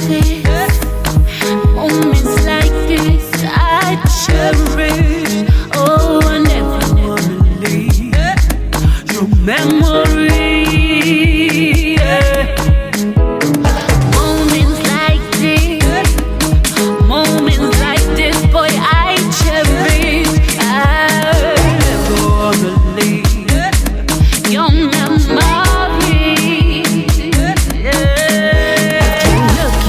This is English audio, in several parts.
this, moments like this, I cherish. Oh, I never wanna leave your memory. Yeah. Moments like this, boy, I cherish. I never wanna leave your memory. If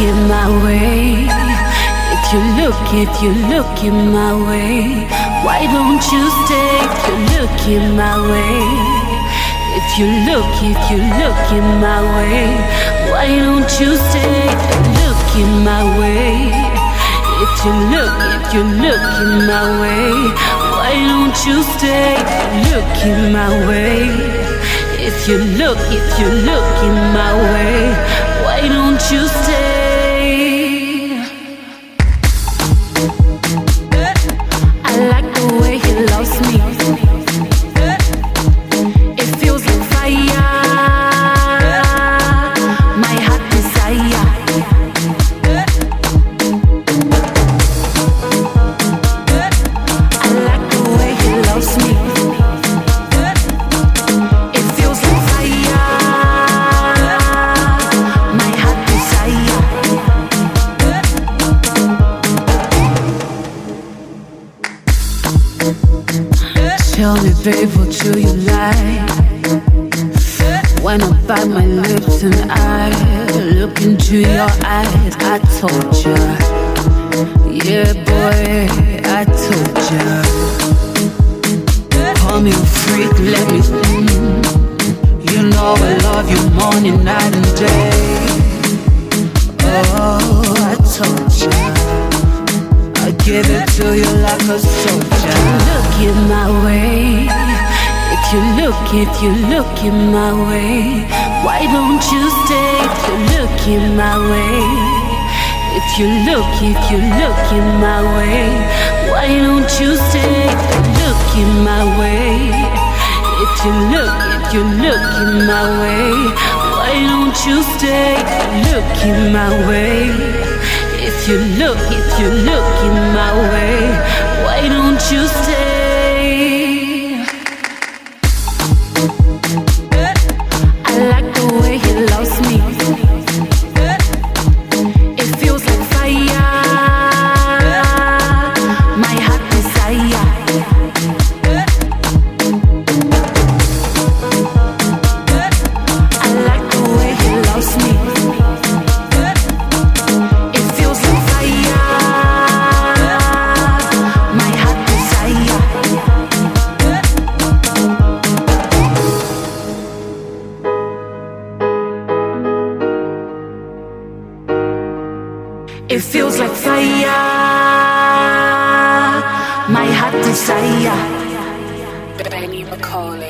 you look in my way, why don't you stay? If you look in my way, if you look in my way, why don't you stay? Look in my way. If you look in my way, why don't you stay? Look in my way. If you look in my way, why don't you stay? I like the way he loves me. It feels like fire, my heart desire. I like the way he loves me. It feels like fire, my heart desire. Tell me, babe, what do you like? When I bite my lips and I look into your eyes, I told ya, yeah, boy, I told ya. Call me a freak, let me you know I love you morning, night and day. Oh, I told ya, I give it to you like a soldier. Look in my way. If you look in my way, why don't you stay? If you look in my way, if you look in my way, why don't you stay? Look in my way. If you look in my way, why don't you stay? Look in my way. If you look in my way, why don't you stay? I like the way he loves me. It feels like fire, my heart desire. I like the way he loves me. It feels like fire, my heart desire. It feels like fire, my heart desire. Benny McCauley.